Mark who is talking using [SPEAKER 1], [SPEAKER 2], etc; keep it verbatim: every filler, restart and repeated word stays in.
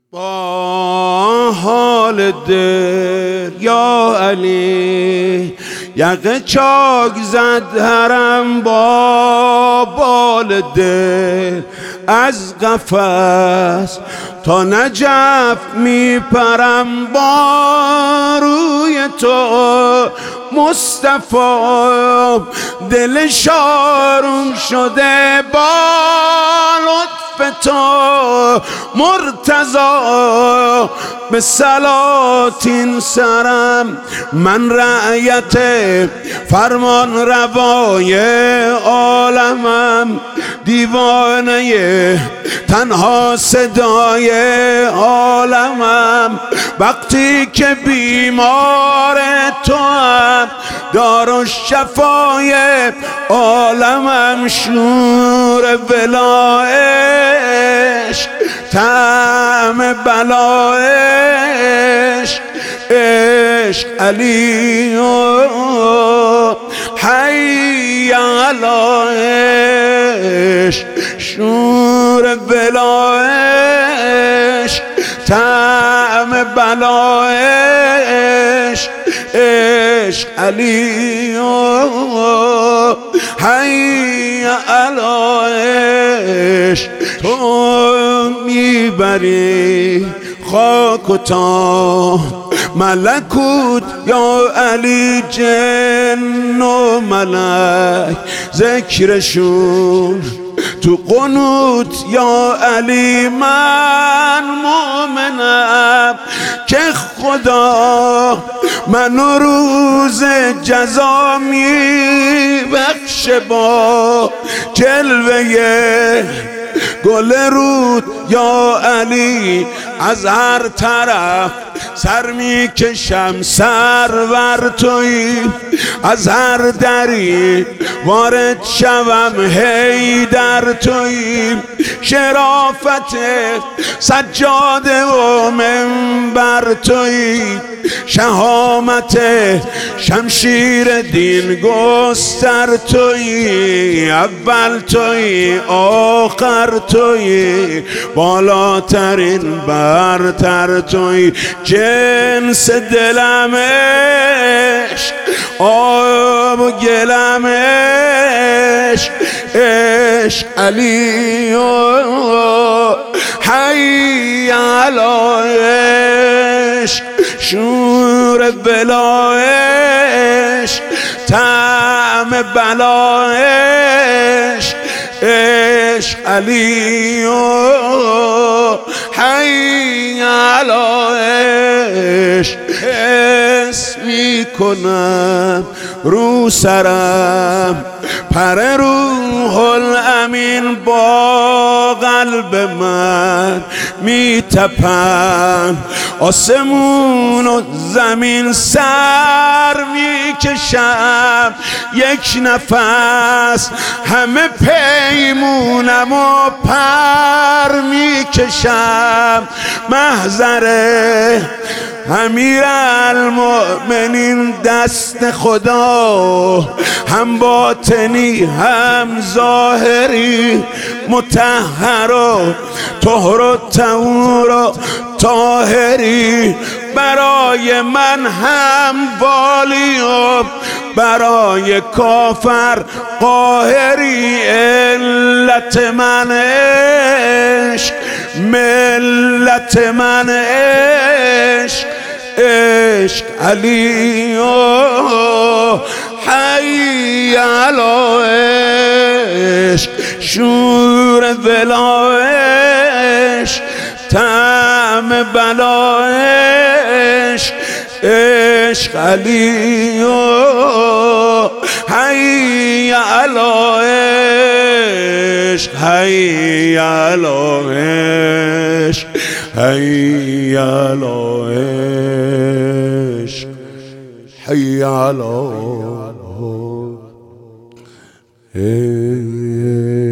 [SPEAKER 1] با حال دل یا علی یقه چاک زد حرم با بال دل از قفس تا نجف میپرم با روی تو مصطفی دل شارم شده با لطف تو مرتضی به سلاطین سرم من رعیت فرمان روای عالمم دیوانه تنها صدای عالمم وقتی که بیمار تو هم دار شفای عالمم شور ولایش طعم بلایش عشق علی حی علایش شور ولایش طعم بلایش عشق علی حی علایش تو میبری خاک و تا ملکوت یا علی جن و ملک ذکرشون تو قنوت یا علی من مؤمنم که خدا منو روز جزا می بخشه با جلوه گل رود یا علی از هر طرف سر می کشم سرور توی از هر دری وارد شوم هی در توی شرافت سجاده و منبر توی شهامت شمشیر دین گستر توی اول توی آخر توی بالاترین برتر توی جنس دلم عشق آب و گلم عشق عشق علی حی علایش شور بلایش طعم بلایش عشق علی حی علایش حس میکنم رو سرم پر روح الامین با قلب من میتپن آسمون و زمین سر میکشم یک نفس همه پیمونم و پر میکشم محضر امیر المؤمنین دست خدا هم باطنی هم ظاهری مطهر و طهر و طهور و طاهری برای من هم والی و برای کافر قاهری علت من عشق ملت من عشق عشق علی حی علایش شور ولایش طعم بلایش عشق علی حی علایش حی علایش حی علایش حی علایش